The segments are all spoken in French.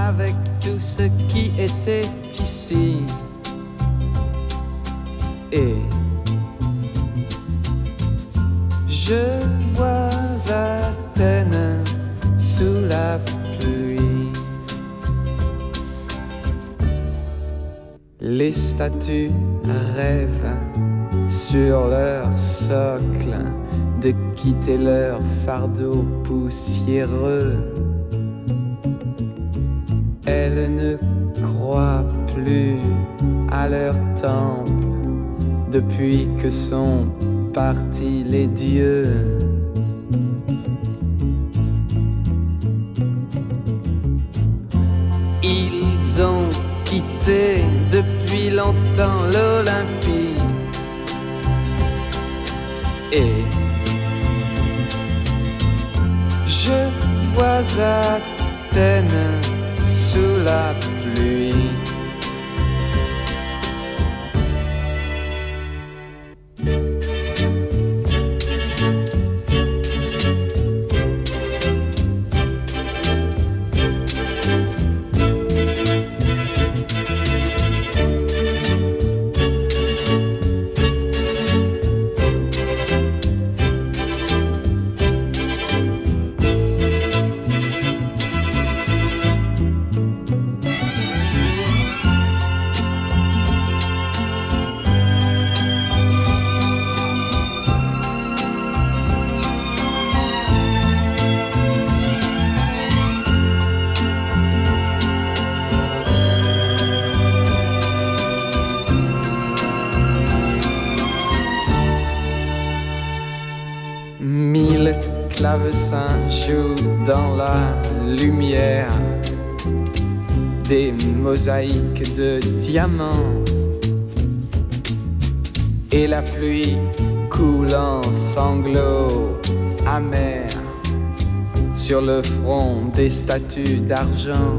avec tout ce qui était ici. Et je vois Athènes sous la pluie. Les statues rêvent sur leur socle de quitter leur fardeau poussiéreux. Elles ne croient plus à leur temple depuis que sont partis les dieux. Ils ont quitté depuis longtemps l'Olympie. Et je vois Athènes sous la pluie. Clavecin joue dans la lumière des mosaïques de diamants et la pluie coule en sanglots amers sur le front des statues d'argent.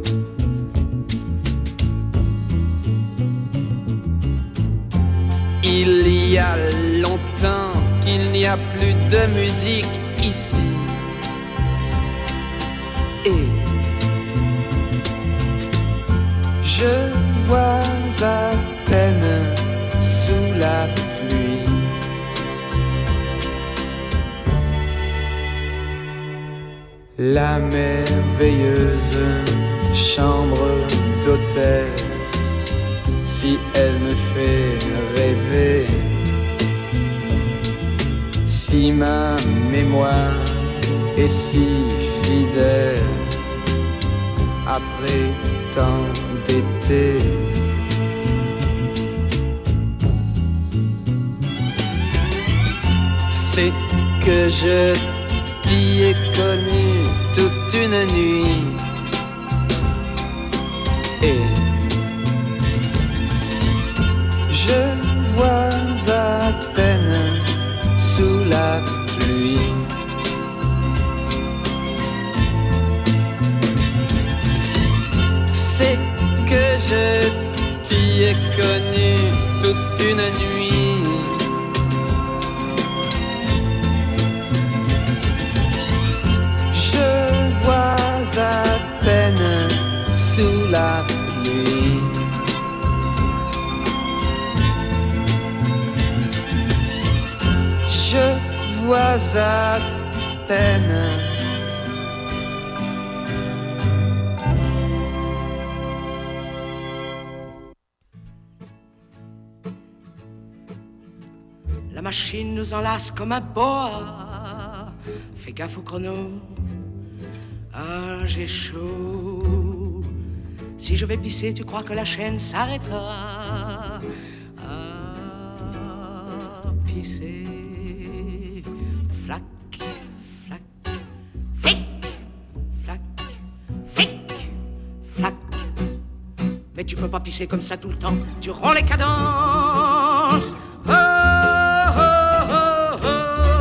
Il y a longtemps qu'il n'y a plus de musique ici. Et je vois Athènes sous la pluie. La merveilleuse chambre d'hôtel, si elle me fait rêver, si ma mémoire est si fidèle après tant d'été. C'est que je t'y ai connu toute une nuit. Et je vois Athènes sous la pluie. C'est que je t'y ai connu toute une nuit. Je vois Athènes sous la pluie. Je vois Athènes. La machine nous enlace comme un boa. Fais gaffe au chrono. Ah, j'ai chaud. Si je vais pisser, tu crois que la chaîne s'arrêtera? Ah, pisser. Flac, flac, flic, flac, flic, flac. Mais tu peux pas pisser comme ça tout le temps. Tu romps les cadences. Oh, oh, oh, oh.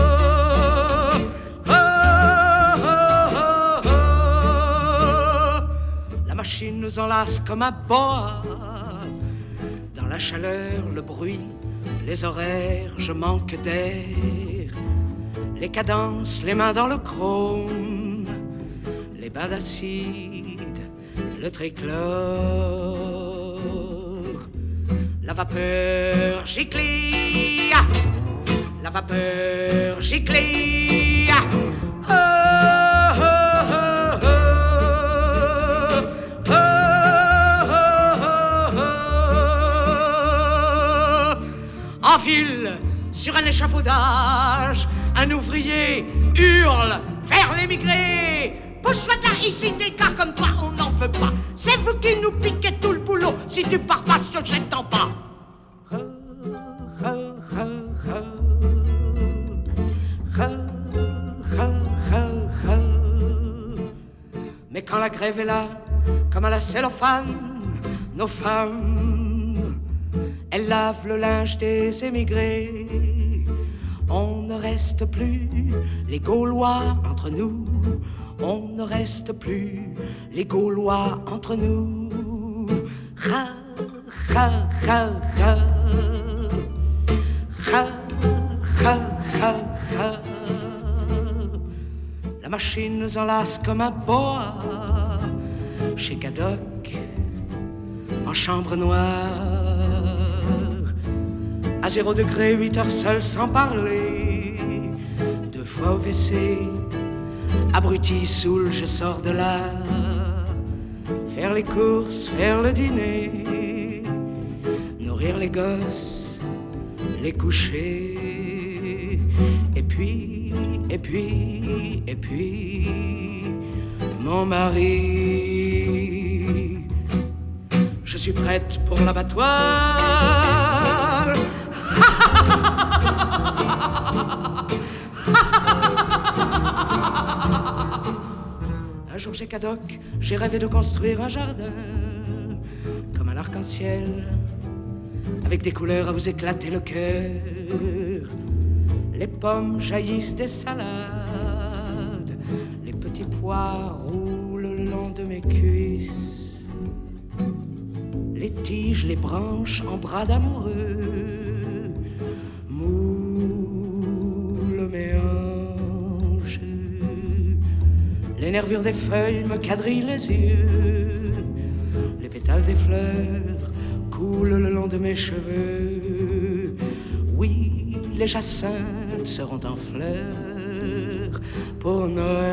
Oh, oh, oh, oh. La machine nous enlace comme un boa. Dans la chaleur, le bruit, les horaires, je manque d'air. Les cadences, les mains dans le chrome, les bains d'acide, le tricolore. La vapeur giclée, la vapeur giclée. Oh, oh, oh, oh. Oh, oh, oh, oh. En file sur un échafaudage, un ouvrier hurle vers l'émigré. Pousse-toi de là, ici, des gars comme toi, on n'en veut pas. C'est vous qui nous piquez tout le boulot. Si tu pars pas, je te jette en bas. Mais quand la grève est là, comme à la cellophane, nos femmes, elles lavent le linge des émigrés. On ne reste plus les Gaulois entre nous. On ne reste plus les Gaulois entre nous. Ha, ha, ha, ha. Ha, ha, ha, ha. La machine nous enlace comme un boa chez Cadoc en chambre noire. À 0 degré, 8 heures seul sans parler. 2 fois au WC. Abruti, saoul, je sors de là. Faire les courses, faire le dîner, nourrir les gosses, les coucher. Et puis, mon mari. Je suis prête pour l'abattoir. Un jour chez Cadoc, j'ai rêvé de construire un jardin comme un arc-en-ciel, avec des couleurs à vous éclater le cœur. Les pommes jaillissent des salades, les petits pois roulent le long de mes cuisses. Les tiges, les branches en bras d'amoureux moulent mes hanches. Les nervures des feuilles me quadrillent les yeux. Les pétales des fleurs coulent le long de mes cheveux. Oui, les jacinthes seront en fleurs pour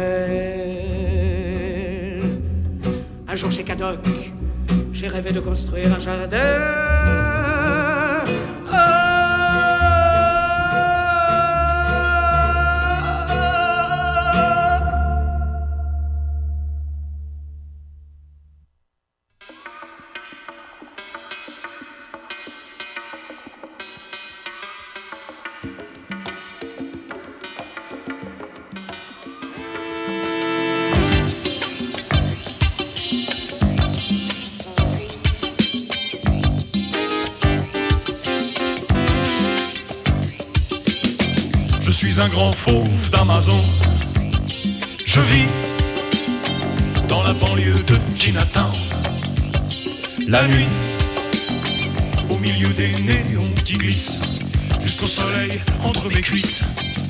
Noël. Un jour chez Cadoc, j'ai rêvé de construire un jardin. Je suis un grand fauve d'Amazon. Je vis dans la banlieue de Chinatown. La nuit, au milieu des néons qui glissent, jusqu'au soleil entre mes cuisses.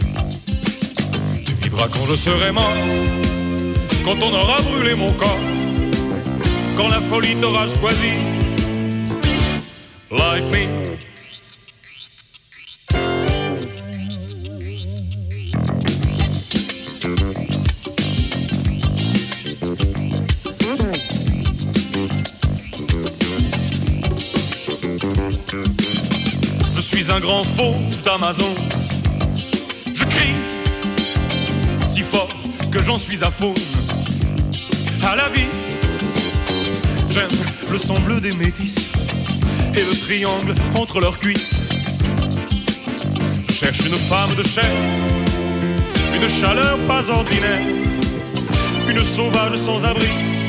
Tu vivras quand je serai mort, quand on aura brûlé mon corps, quand la folie t'aura choisi. Like me. Je suis un grand fauve d'Amazon. Je crie si fort que j'en suis à faune. À la vie, j'aime le sang bleu des métis et le triangle entre leurs cuisses. Je cherche une femme de chair, une chaleur pas ordinaire, une sauvage sans abri.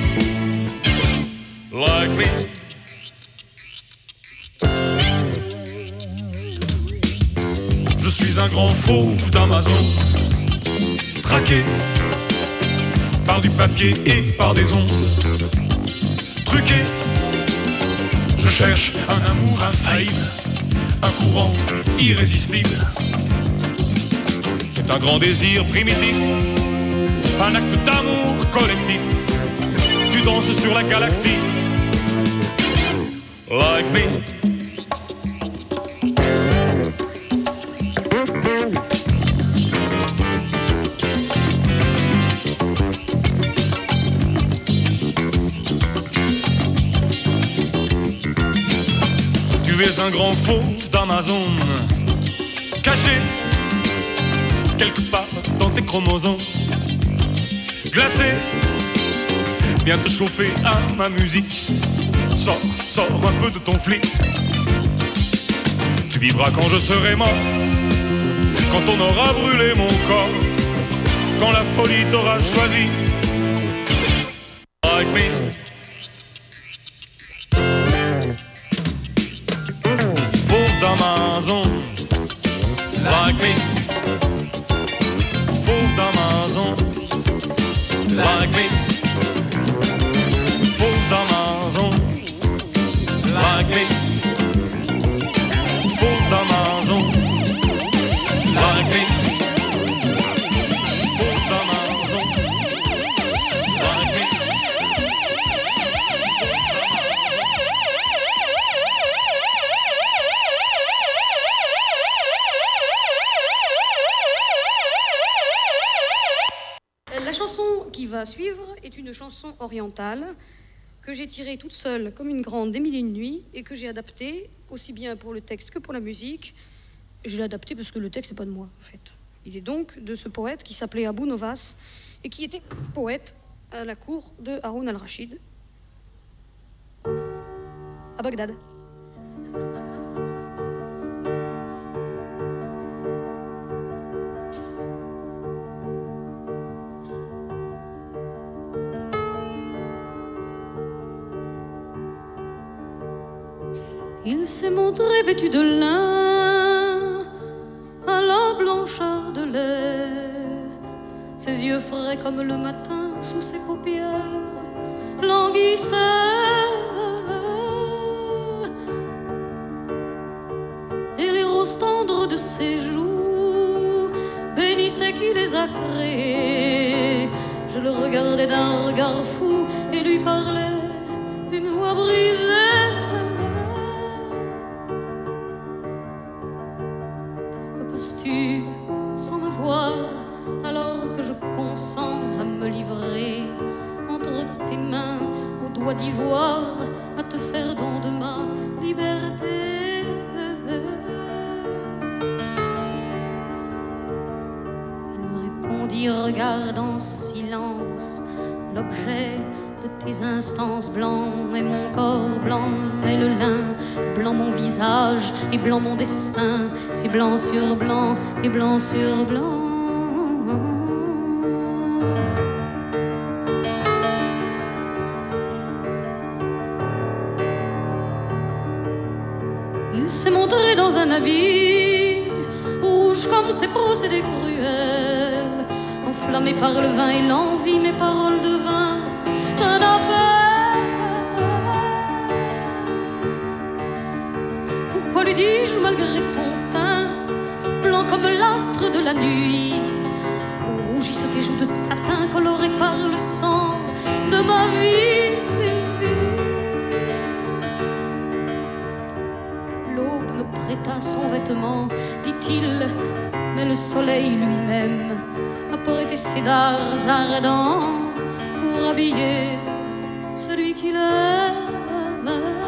Like me. Je suis un grand fauve d'Amazon, traqué par du papier et par des ondes, truqué. Je cherche un amour infaillible, un courant irrésistible. C'est un grand désir primitif, un acte d'amour collectif. Tu danses sur la galaxie. Like me. Tu es un grand fauve d'Amazon, caché quelque part dans tes chromosomes, glacé, viens te chauffer à ma musique. Sors un peu de ton flic. Tu vivras quand je serai mort, quand on aura brûlé mon corps, quand la folie t'aura choisi. Like me. Fauve d'Amazon. Like me. Fauve d'Amazon. Like me. Fauve d'Amazon. Like me. Fauve d'Amazon. Like me. Fauve d'Amazon. Like me. La chanson qui va suivre est une chanson orientale que j'ai tirée toute seule comme une grande des mille et une nuits et que j'ai adaptée aussi bien pour le texte que pour la musique. Je l'ai adaptée parce que le texte n'est pas de moi, en fait. Il est donc de ce poète qui s'appelait Abou Novas et qui était poète à la cour de Haroun al-Rachid à Bagdad. Il s'est montré vêtu de lin à la blancheur de lait, ses yeux frais comme le matin sous ses paupières languissaient, et les roses tendres de ses joues bénissaient qui les a créées. Je le regardais d'un regard fou et lui parlais d'une voix brisée. Passes-tu sans me voir alors que je consens à me livrer entre tes mains aux doigts d'ivoire à te faire don de ma liberté? Il me répondit, regarde en silence l'objet de tes instances. Blanc est mon corps, blanc est le lin, blanc mon visage et blanc mon destin. C'est blanc sur blanc et blanc sur blanc. Il s'est montré dans un habit rouge comme ses procédés cruels, enflammé par le vin et l'envie, mes paroles de vin un appel. Pourquoi lui dis-je malgré ton teint blanc comme l'astre de la nuit, rougissent tes joues de satin colorées par le sang de ma vie? L'aube me prêta son vêtement, dit-il, mais le soleil lui-même a prêté ses dards ardents pour habiller celui qu'il aime.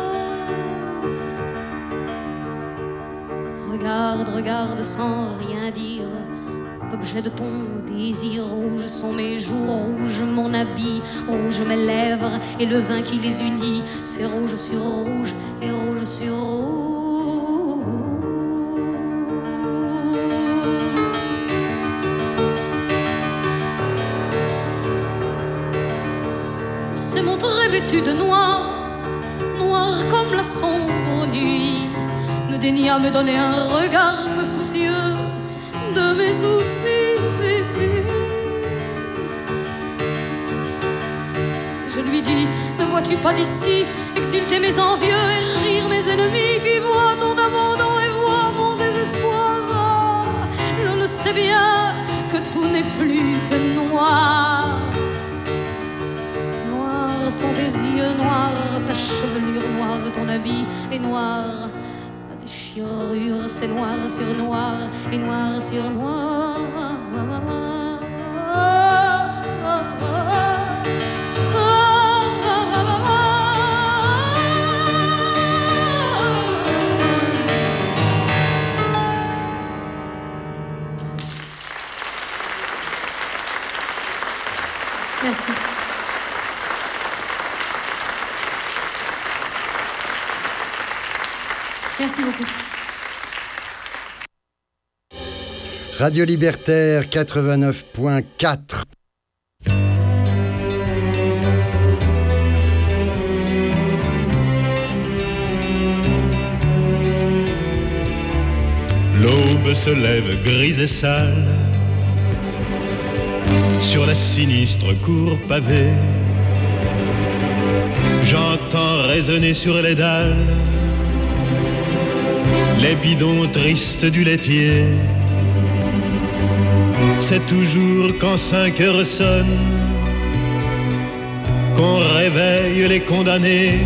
Regarde, regarde sans rien dire, l'objet de ton désir. Rouge sont mes joues, rouge mon habit, rouge mes lèvres et le vin qui les unit. C'est rouge sur rouge et rouge sur rouge. C'est montré vêtu de noir, noir comme la sombre nuit, ne daigna me donner un regard peu soucieux de mes soucis. Je lui dis, ne vois-tu pas d'ici exulter mes envieux et rire mes ennemis qui voient ton abandon et voient mon désespoir? Ah, je le sais bien que tout n'est plus que noir. sont tes yeux noirs, ta chevelure noire, ton habit est noir. La déchirure, c'est noir sur noir et noir sur noir. Merci. Merci beaucoup. Radio Libertaire 89.4. L'aube se lève grise et sale sur la sinistre cour pavée. J'entends résonner sur les dalles les bidons tristes du laitier. C'est toujours quand 5 heures sonnent qu'on réveille les condamnés.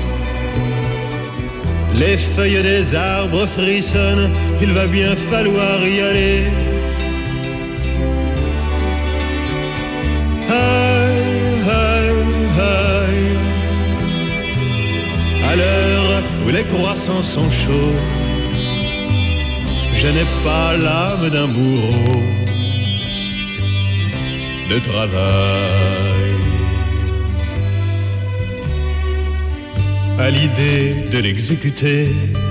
Les feuilles des arbres frissonnent, il va bien falloir y aller. À l'heure où les croissants sont chauds, je n'ai pas l'âme d'un bourreau de travail. À l'idée de l'exécuter,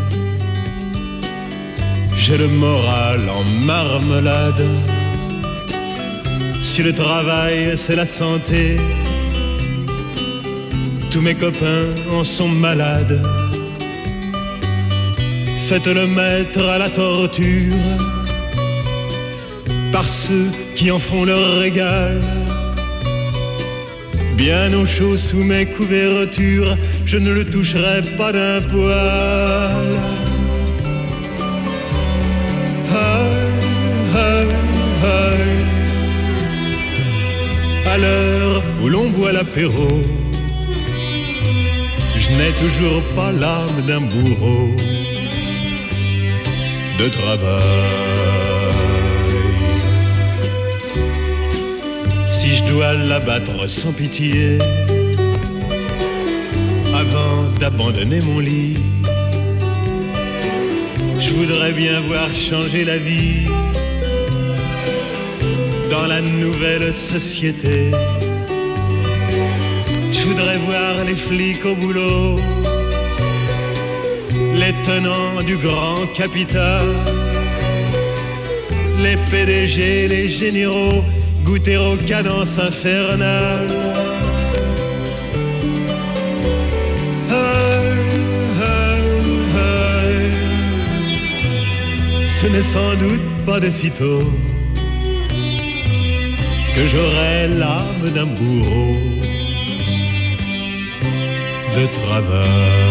j'ai le moral en marmelade. Si le travail c'est la santé, tous mes copains en sont malades. Faites-le mettre à la torture par ceux qui en font leur régal. Bien au chaud sous mes couvertures, je ne le toucherai pas d'un poil. À l'heure où l'on boit l'apéro, je n'ai toujours pas l'âme d'un bourreau de travail. Si je dois l'abattre sans pitié avant d'abandonner mon lit, je voudrais bien voir changer la vie dans la nouvelle société. Je voudrais voir les flics au boulot, les tenants du grand capital, les PDG, les généraux, goûter aux cadences infernales. Ce n'est sans doute pas de sitôt que j'aurai l'âme d'un bourreau de travail.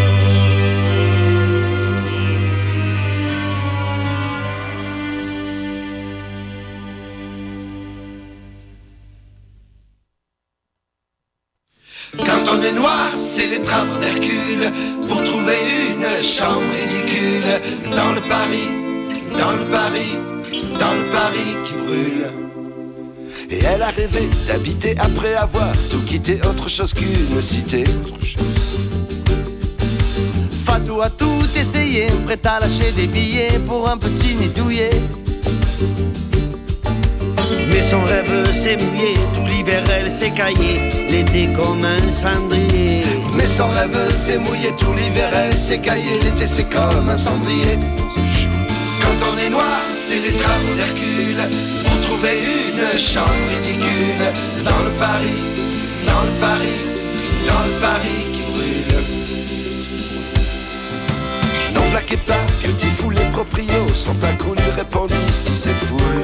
Quand on est noir, c'est les travaux d'Hercule pour trouver une chambre ridicule dans le Paris, dans le Paris, dans le Paris qui brûle. Et elle a rêvé d'habiter après avoir tout quitté, autre chose qu'une cité. Fatou a tout essayé, prête à lâcher des billets pour un petit nid douillet. Mais son rêve s'est mouillé, tout l'hiver elle s'est caillée, l'été comme un cendrier. Mais son rêve s'est mouillé, tout l'hiver elle s'est caillée, l'été c'est comme un cendrier. Quand on est noir, c'est les travaux d'Hercule pour trouver une chambre ridicule dans le Paris, dans le Paris, dans le Paris qui brûle. Non, plaquez pas, que dit fou, les proprios sont pas cool, lui répondit ici c'est foule.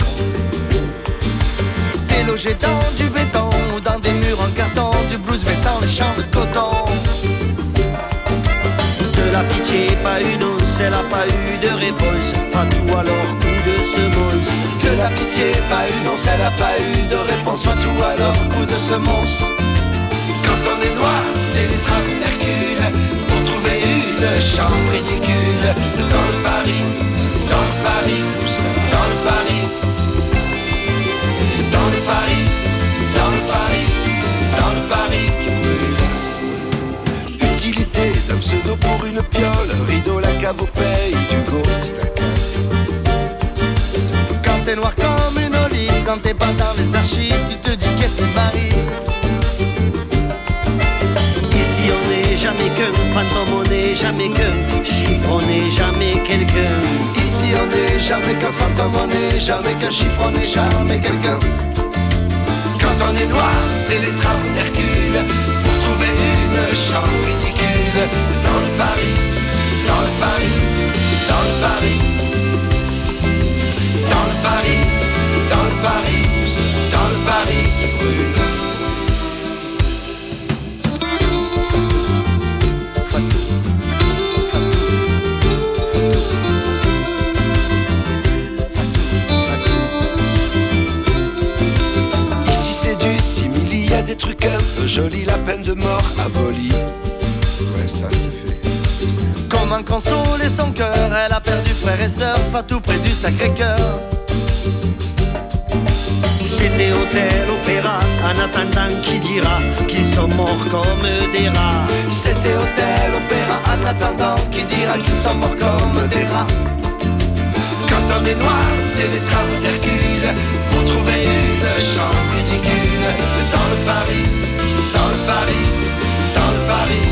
T'es logé dans du béton ou dans des murs en carton, du blues mais sans les champs de coton. De la pitié, pas une once, elle a pas eu de réponse. Fatou alors coup de semonce. De la pitié, pas une once, elle a pas eu de réponse. Fatou alors coup de semonce. Quand Quand on est noir, c'est les travaux d'Hercule pour trouver une chambre ridicule. Dans le Paris, dans le Paris, dans le Paris, dans le Paris, dans le Paris, dans le Paris qui brûle. Utilité d'un pseudo pour une piole, rideau, la cave au pays du gauche. Quand t'es noir comme une olive, quand t'es pas dans les archives, tu te dis qu'est-ce qui m'arrive. Ici on n'est jamais qu'un fantôme, on n'est jamais qu'un chiffre, on n'est jamais quelqu'un. Ici on n'est jamais qu'un fantôme, on n'est jamais qu'un chiffre, on n'est jamais quelqu'un. Quand on est noir, c'est les travaux d'Hercule pour trouver une chambre ridicule. Dans le Paris, dans le Paris, dans le Paris, dans le Paris, dans le Paris, dans le Paris qui brûle. Ici c'est du simili, y a des trucs un peu jolis, la peine de mort abolie. Ouais, ça c'est fait. Comment consoler son cœur, elle a perdu frère et sœur, Fatou près du Sacré-Cœur. C'était hôtel, opéra, en attendant qui dira qu'ils sont morts comme des rats. C'était hôtel, opéra, en attendant qui dira qu'ils sont morts comme des rats. Quand on est noir, c'est les travaux d'Hercule pour trouver une chambre ridicule. Dans le Paris, dans le Paris, dans le Paris,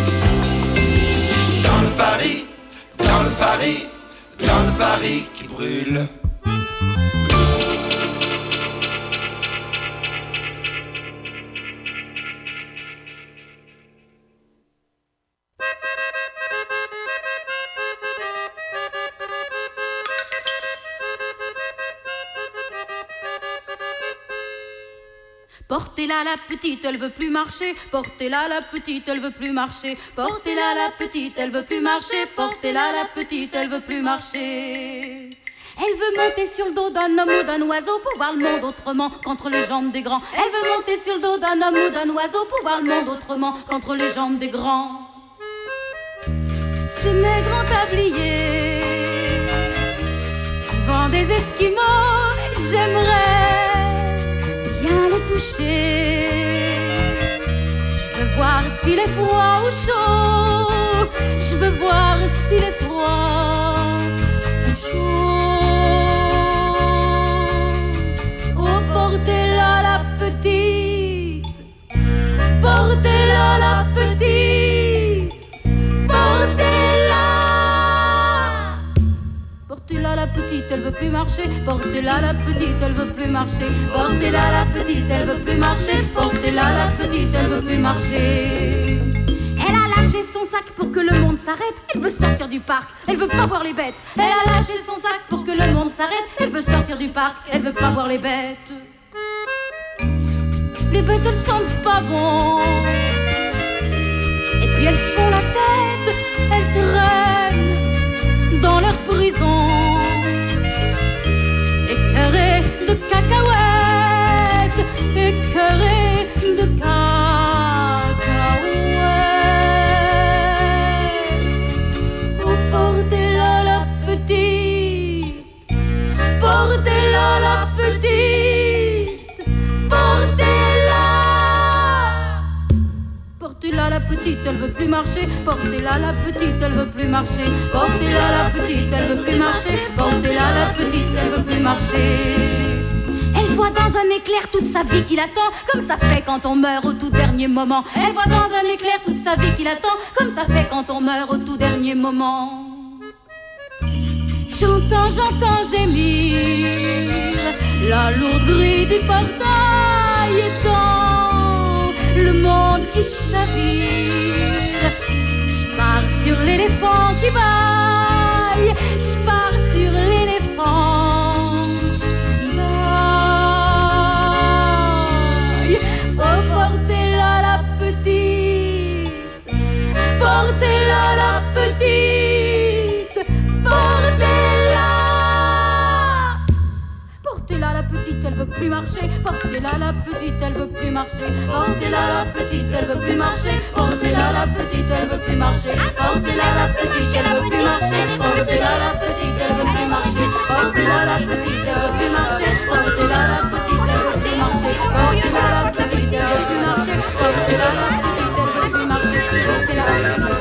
dans le Paris, dans le Paris, dans le Paris qui brûle. Portez-la la petite, elle veut plus marcher. Portez-la la petite, elle veut plus marcher. Portez-la la petite, elle veut plus marcher. Portez-la la petite, elle veut plus marcher. Elle veut monter sur le dos d'un homme ou d'un oiseau pour voir le monde autrement qu'entre les jambes des grands. Elle veut monter sur le dos d'un homme ou d'un oiseau pour voir le monde autrement qu'entre les jambes des grands. Ce nègre en tablier vend des esquimaux, j'aimerais bien le toucher. Je veux voir s'il est froid ou chaud. Je veux voir s'il est froid ou chaud. Oh, portez-la la petite. Portez-la la petite. Portez-la. Portez-la la petite, elle veut plus marcher. Portez-la la petite, elle veut plus marcher. Portez-la la petite, elle veut plus marcher. Portez-la la petite, elle veut plus marcher. Elle a lâché son sac pour que le monde s'arrête. Elle veut sortir du parc, elle veut pas voir les bêtes. Elle a lâché son sac pour que le monde s'arrête. Elle veut sortir du parc, elle veut pas voir les bêtes. Les bêtes elles sentent pas bon. Et puis elles font la tête, elles traînent dans leur prison. Écœurées de cacahuètes, écœurées de cacahuètes. Oh, portez-la la petite. Portez-la la petite. Portez-la. Portez-la la petite, elle veut plus marcher. Portez-la la petite, elle veut plus marcher. Portez-la la petite, elle veut plus marcher. Portez-la la petite, elle veut plus marcher. Elle voit dans un éclair toute sa vie qui l'attend, comme ça fait quand on meurt au tout dernier moment. Elle voit dans un éclair toute sa vie qui l'attend, comme ça fait quand on meurt au tout dernier moment. J'entends gémir la lourde grille du portail étant le monde qui chavire. Je pars sur l'éléphant qui baille. Je pars sur l'éléphant qui baille. Oh, portez-la la petite. Portez-la la petite. Portez-la. Portez-la la petite, elle veut plus marcher. Portez-la la petite, elle veut plus marcher. Portez-la la petite, elle veut plus marcher. Portez-la la petite, elle veut plus marcher. Portez-la la petite, elle veut plus marcher. Portez-la la petite, elle veut plus marcher. Portez-la la petite, elle veut plus marcher. Portez-la la petite, elle veut plus marcher. Portez-la la petite, elle veut plus marcher. Portez-la la petite, elle veut plus marcher. Portez-la la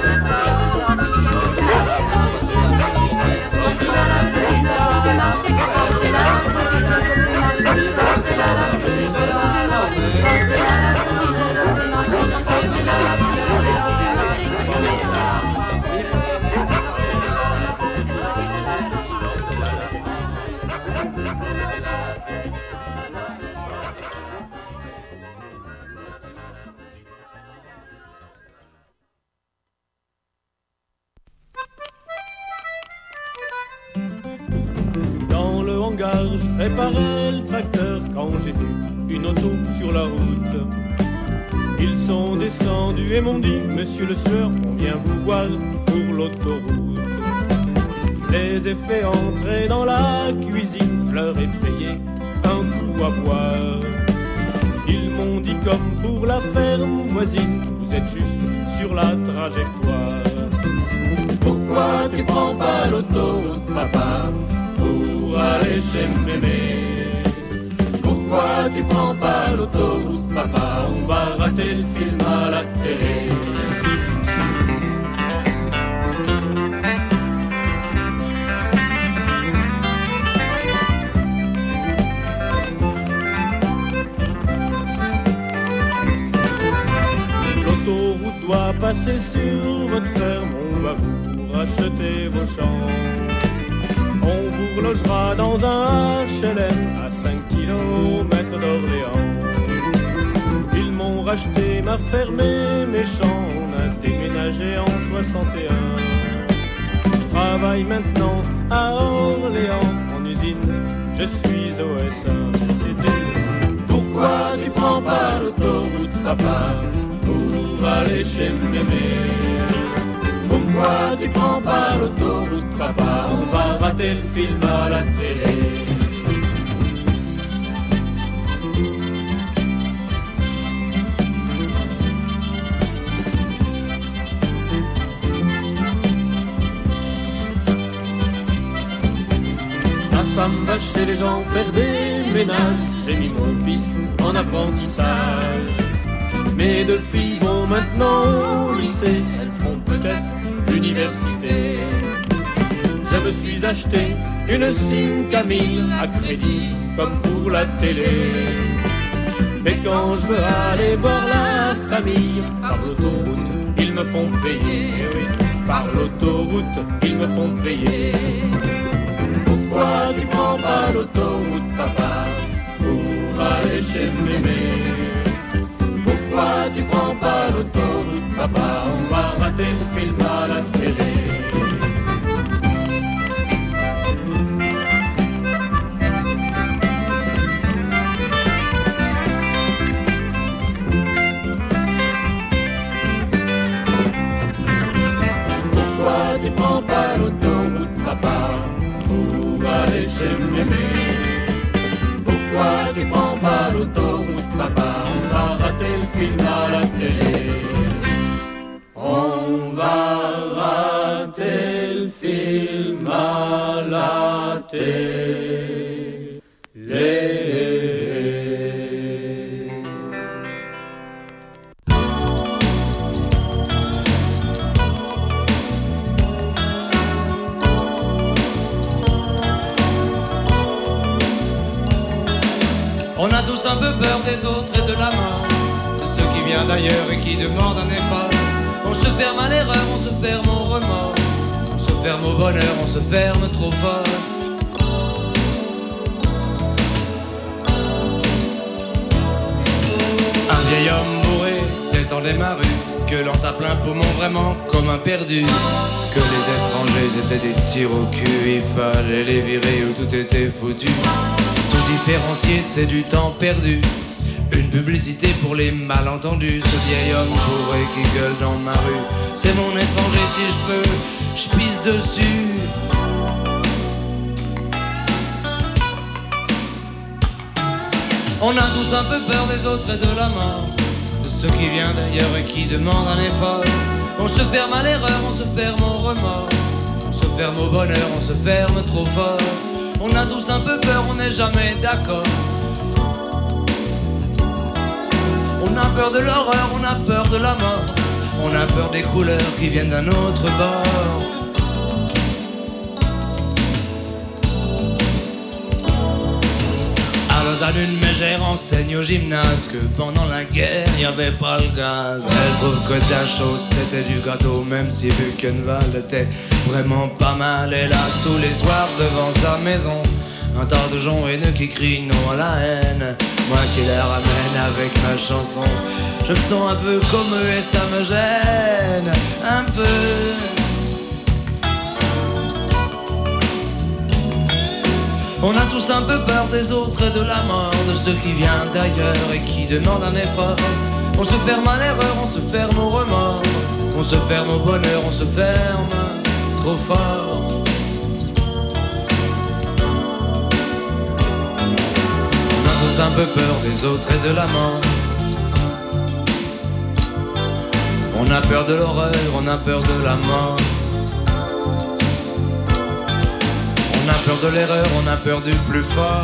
Dans le hangar, je réparais le tracteur quand j'ai vu une auto sur la route. Ils sont descendus et m'ont dit: Monsieur le sueur, on vient vous voir pour l'autoroute. Les ai fait entrer dans la cuisine, je leur ai payé un coup à boire. Ils m'ont dit comme pour la ferme voisine: vous êtes juste sur la trajectoire. Pourquoi tu prends pas l'autoroute, papa, pour aller chez mémé? Pourquoi tu prends pas l'autoroute, papa? On va rater le film à la télé. L'autoroute doit passer sur votre ferme, on va vous racheter vos champs. On vous relogera dans un HLM à 5 km d'Orléans. Ils m'ont racheté ma ferme et mes champs, on a déménagé en 61. Je travaille maintenant à Orléans, en usine, je suis OS1. Pourquoi tu prends pas l'autoroute, papa, pour aller chez mémé? Pourquoi tu prends pas l'autoroute, papa? On va rater le film à la télé. Ma femme va chez les gens faire des ménages. J'ai mis mon fils en apprentissage. Mes deux filles vont maintenant au lycée. Elles feront peut-être l'université. Je me suis acheté une SIM Camille à crédit comme pour la télé. Mais quand je veux aller voir la famille, par l'autoroute, ils me font payer. Oui, par l'autoroute, ils me font payer. Pourquoi tu prends pas l'autoroute, papa, pour aller chez mémé? Pourquoi tu prends pas l'autoroute, papa? On va rater le film à la télé. Pourquoi tu prends pas l'autoroute, papa, pour aller chez mémé? Pourquoi tu prends pas l'autoroute, papa? On va rater le film à la télé. On va rater le film à la télé. On a tous un peu peur des autres et de la mort, de ceux qui viennent d'ailleurs et qui demandent un effort. On se ferme à l'erreur, on se ferme au remords, on se ferme au bonheur, on se ferme trop fort. Un vieil homme bourré descendait ma rue, que l'on tape plein poumon vraiment comme un perdu. Que les étrangers étaient des tirs au cul, il fallait les virer ou tout était foutu. Tout différencier, c'est du temps perdu. Une publicité pour les malentendus. Ce vieil homme bourré qui gueule dans ma rue, c'est mon étranger, si je peux, je pisse dessus. On a tous un peu peur des autres et de la mort, de ce qui vient d'ailleurs et qui demande un effort. On se ferme à l'erreur, on se ferme au remords, on se ferme au bonheur, on se ferme trop fort. On a tous un peu peur, on n'est jamais d'accord. On a peur de l'horreur, on a peur de la mort, on a peur des couleurs qui viennent d'un autre bord. À l'une mégère enseigne au gymnase que pendant la guerre y avait pas le gaz. Elle trouve que ta chose c'était du gâteau, même si Buchenwald était vraiment pas mal. Et là tous les soirs devant sa maison, un tas de gens haineux qui crient non à la haine. Moi qui les ramène avec ma chanson, je me sens un peu comme eux et ça me gêne un peu. On a tous un peu peur des autres et de la mort, de ce qui vient d'ailleurs et qui demande un effort. On se ferme à l'erreur, on se ferme au remords, on se ferme au bonheur, on se ferme trop fort. On a tous un peu peur des autres et de la mort. On a peur de l'horreur, on a peur de la mort. On a peur de l'erreur, on a peur du plus fort.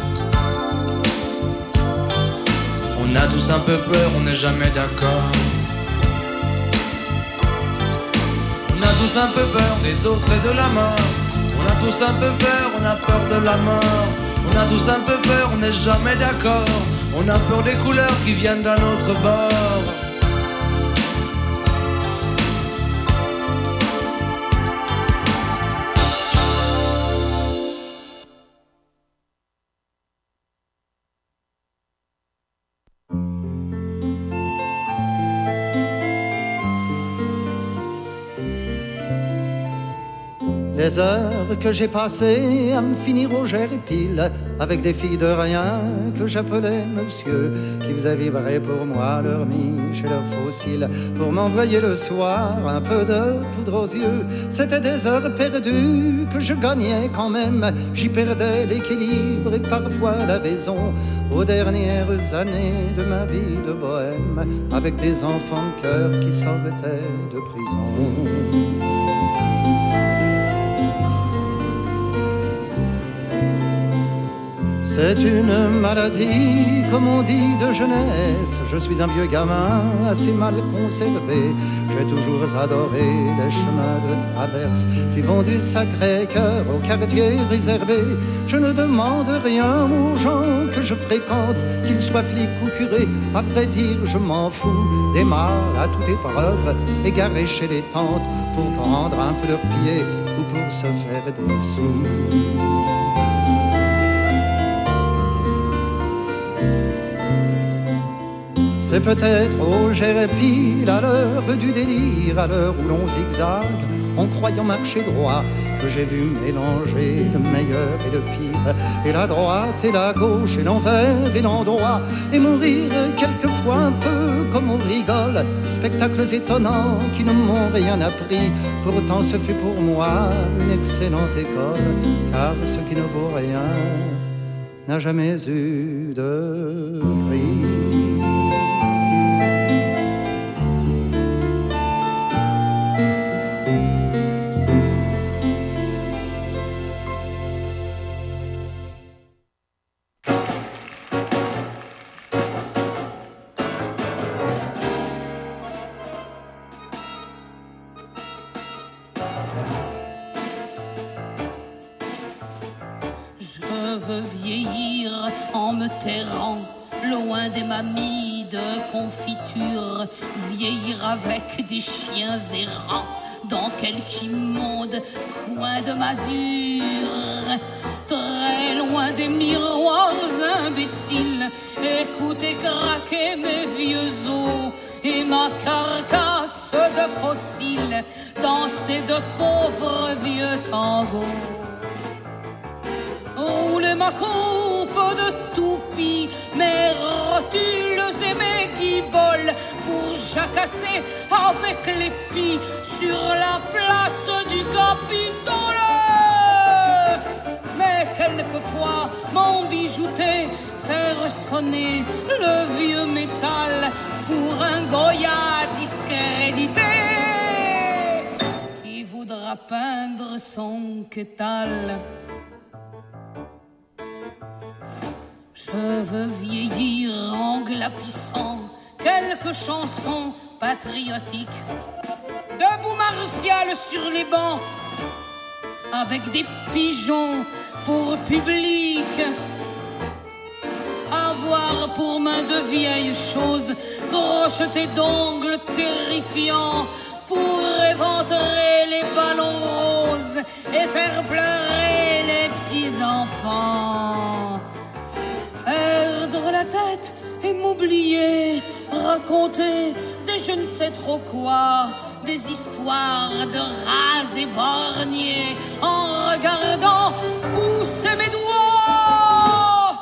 On a tous un peu peur, on n'est jamais d'accord. On a tous un peu peur des autres et de la mort. On a tous un peu peur, on a peur de la mort. On a tous un peu peur, on n'est jamais d'accord. On a peur des couleurs qui viennent d'un autre bord. Les heures que j'ai passées à me finir au Gérépile avec des filles de rien que j'appelais monsieur, qui faisaient vibrer pour moi leur miche et leurs fossiles pour m'envoyer le soir un peu de poudre aux yeux. C'était des heures perdues que je gagnais quand même. J'y perdais l'équilibre et parfois la raison aux dernières années de ma vie de bohème, avec des enfants de cœur qui sortaient de prison. C'est une maladie, comme on dit, de jeunesse. Je suis un vieux gamin assez mal conservé. J'ai toujours adoré les chemins de traverse qui vont du Sacré-Cœur au quartier réservé. Je ne demande rien aux gens que je fréquente, qu'ils soient flics ou curés. À vrai dire, je m'en fous des mâles à toute épreuve, égarés chez les tantes pour prendre un peu leurs pieds ou pour se faire des sous. C'est peut-être au Gérépile, à l'heure du délire, à l'heure où l'on zigzague, en croyant marcher droit, que j'ai vu mélanger le meilleur et le pire, et la droite et la gauche, et l'envers et l'endroit, et mourir quelquefois un peu comme on rigole, spectacles étonnants qui ne m'ont rien appris. Pourtant ce fut pour moi une excellente école, car ce qui ne vaut rien n'a jamais eu de prix. Loin des mamies de confiture, vieillir avec des chiens errants dans quelque immonde coin de masure, très loin des miroirs imbéciles, écouter craquer mes vieux os et ma carcasse de fossile, danser de pauvres vieux tangos, rouler ma coupe de toupie, mes rotules et mes guiboles pour jacasser avec les pies sur la place du Capitole. Mais quelquefois mon bijouté faire sonner le vieux métal pour un Goya discrédité qui voudra peindre son quétal. Je veux vieillir en glapissant quelques chansons patriotiques, debout martial sur les bancs, avec des pigeons pour public, avoir pour main de vieilles choses, crocheter d'ongles terrifiants pour éventrer les ballons roses et faire pleurer les petits enfants. Perdre la tête et m'oublier, raconter des je ne sais trop quoi, des histoires de rats et borgnés en regardant pousser mes doigts.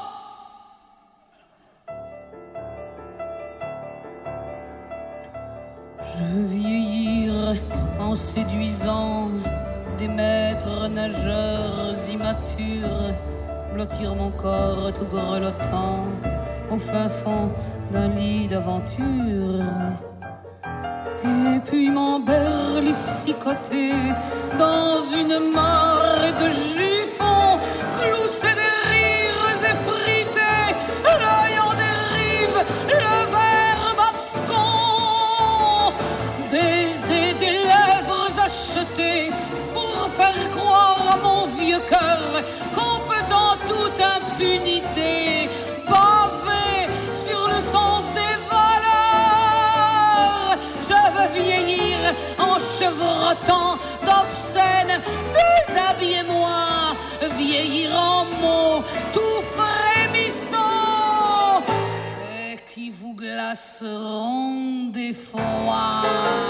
Je veux vieillir en séduisant des maîtres nageurs immatures, blottir mon corps tout grelottant au fin fond d'un lit d'aventure, et puis m'emberlificoter dans une mare de jupons, glousser des rires effrités, l'œil en dérive, le verbe abscon, baiser des lèvres achetées pour faire croire à mon vieux cœur qu'on peut en toute impunité baver sur le sens des valeurs. Je veux vieillir en chevrotant d'obscènes, déshabillez-moi, vieillir en mots tout frémissants et qui vous glaceront d'effroi.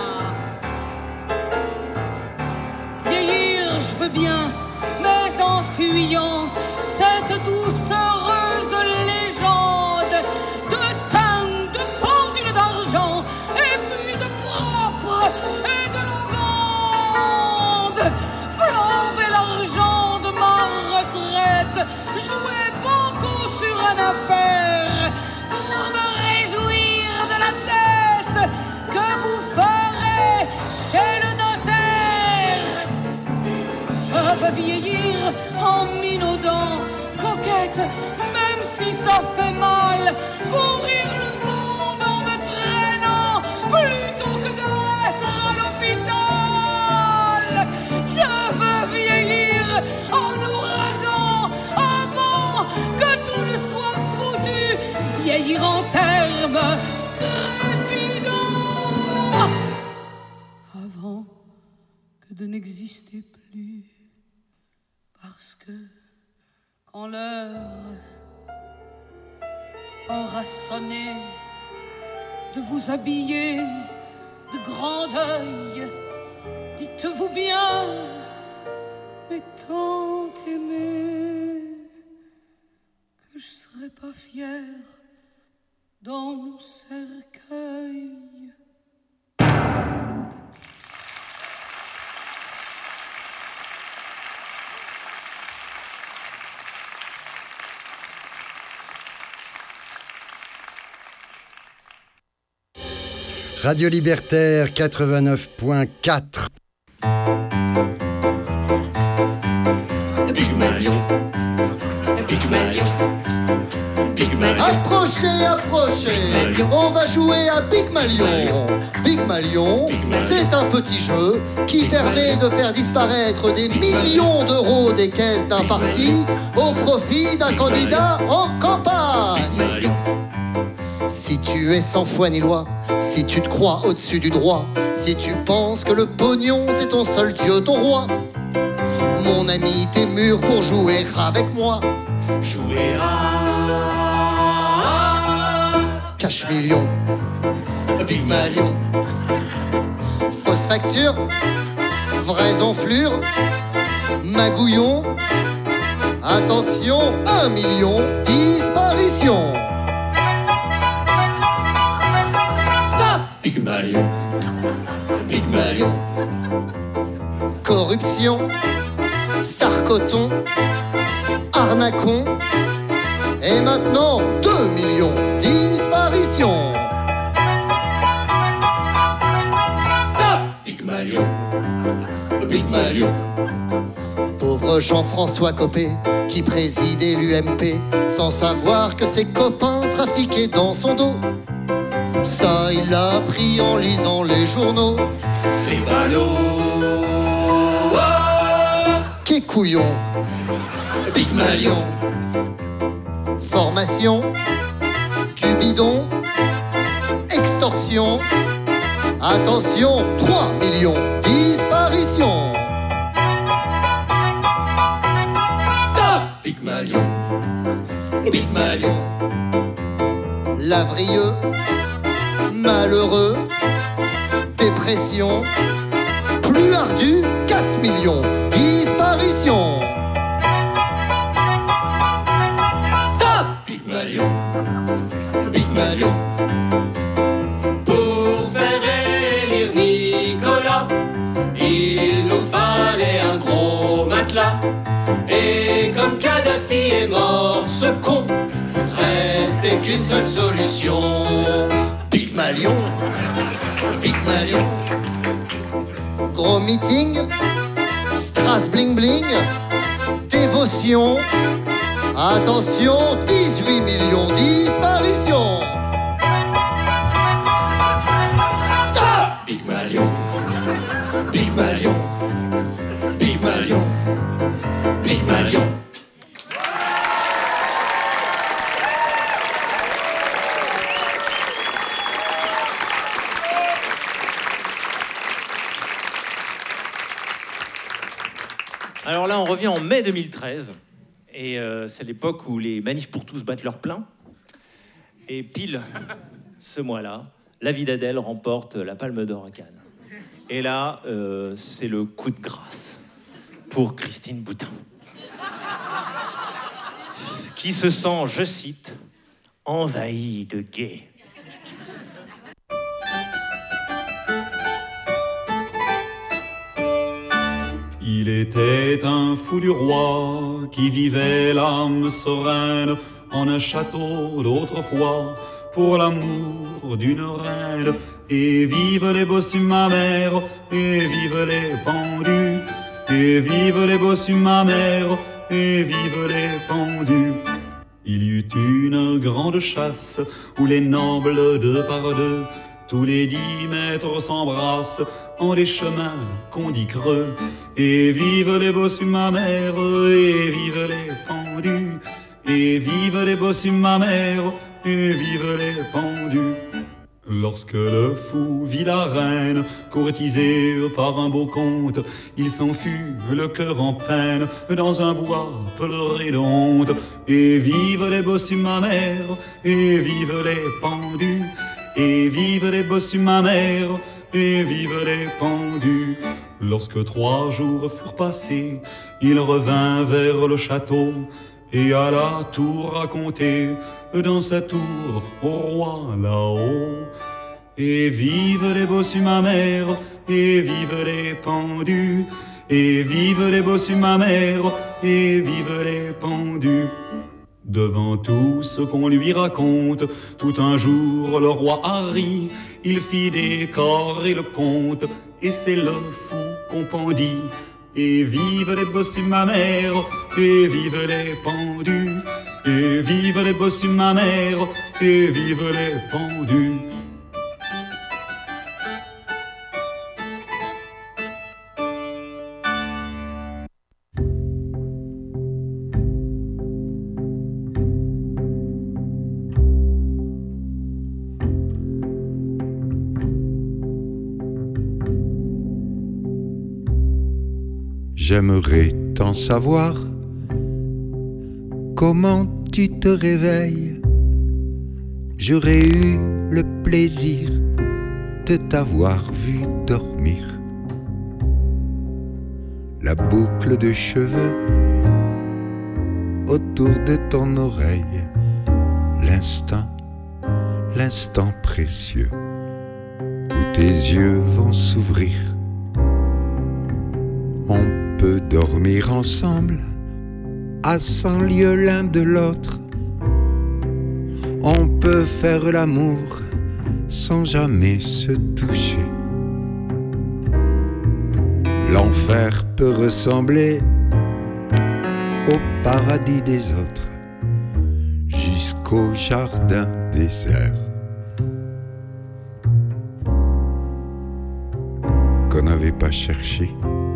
Vieillir, je veux bien, mais en fuyant cette doucereuse légende de teint, de pendule d'argent, et puis de propre et de lavande. Flamber l'argent de ma retraite, jouer banco sur un affaire, pour me réjouir de la tête que vous ferez chez le notaire. Je veux vieillir en minaudant, coquette, même si ça fait mal, courir le monde en me traînant plutôt que d'être à l'hôpital. Je veux vieillir en ouragan avant que tout ne soit foutu, vieillir en termes trépidants avant que de n'exister plus, parce que quand l'heure aura sonné de vous habiller de grand deuil, dites-vous bien, mes tant aimés, que je serai pas fière dans mon cercueil. Radio Libertaire 89.4. Pygmalion, Pygmalion, Pygmalion. Approchez, approchez, on va jouer à Pygmalion. Pygmalion, c'est un petit jeu qui permet de faire disparaître des millions d'euros des caisses d'un parti au profit d'un candidat en campagne. Si tu es sans foi ni loi, si tu te crois au-dessus du droit, si tu penses que le pognon c'est ton seul dieu, ton roi, mon ami, t'es mûr pour jouer avec moi. Jouer à Cache-million, Pygmalion, fausse facture, vraies enflures, magouillon, attention, 1 million, disparition. Pygmalion, Pygmalion. Corruption, sarcoton, arnacon, et maintenant 2 millions. Disparition. Stop! Pygmalion, Pygmalion. Pauvre Jean-François Copé qui présidait l'UMP sans savoir que ses copains trafiquaient dans son dos. Ça, il l'a appris en lisant les journaux. C'est ballot. Qu'est couillon. Pygmalion. Formation du bidon. Extorsion. Attention, 3 millions. Disparition. Stop! Pygmalion, Pygmalion. Lavrieux. Malheureux. Dépression. Plus ardu, 4 millions. Disparition. Stop! Pygmalion, Pygmalion. Pour faire élire Nicolas, il nous fallait un gros matelas. Et comme Kadhafi est mort, ce con, restait qu'une seule solution. Pygmalion, Pygmalion. Gros meeting. Strass bling bling. Dévotion. Attention, 18 millions. Disparition. Stop! Pygmalion, Pygmalion, Pygmalion, Pygmalion. Alors là, on revient en mai 2013, et c'est l'époque où les manifs pour tous battent leur plein. Et pile, ce mois-là, La vie d'Adèle remporte la Palme d'Or à Cannes. Et là, c'est le coup de grâce pour Christine Boutin, qui se sent, je cite, « envahie de gays ». Il était un fou du roi qui vivait l'âme sereine en un château d'autrefois pour l'amour d'une reine. Et vive les bossus ma mère, et vive les pendus, et vive les bossus ma mère, et vive les pendus. Il y eut une grande chasse où les nobles deux par deux, tous les 10 mètres s'embrassent en des chemins qu'on dit creux. Et vive les bossus ma mère, et vive les pendus, et vive les bossus ma mère, et vive les pendus. Lorsque le fou vit la reine courtisée par un beau conte, il s'en fut le cœur en peine dans un bois pleuré de honte. Et vive les bossus ma mère, et vive les pendus, et vive les bossus ma mère, et vive les pendus. Lorsque 3 jours furent passés, il revint vers le château et alla tout raconter dans sa tour au roi là-haut. Et vive les bossus ma mère, et vive les pendus, et vive les bossus ma mère, et vive les pendus. Devant tout ce qu'on lui raconte, tout un jour le roi Harry, il fit décorer le comte, et c'est le fou qu'on pendit. Et vive les bossus ma mère, et vive les pendus, et vive les bossus ma mère, et vive les pendus. J'aimerais tant savoir comment tu te réveilles. J'aurais eu le plaisir de t'avoir vu dormir. La boucle de cheveux autour de ton oreille, l'instant précieux où tes yeux vont s'ouvrir. On peut dormir ensemble, à 100 lieues l'un de l'autre, On peut faire l'amour sans jamais se toucher. L'enfer peut ressembler au paradis des autres, jusqu'au jardin désert qu'on n'avait pas cherché.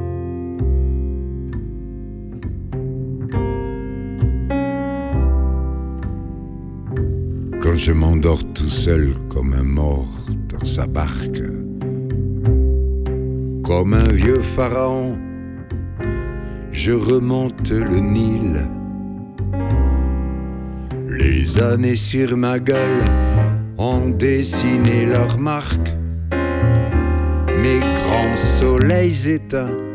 Quand je m'endors tout seul comme un mort dans sa barque, comme un vieux pharaon, je remonte le Nil. Les années sur ma gueule ont dessiné leurs marques. Mes grands soleils éteints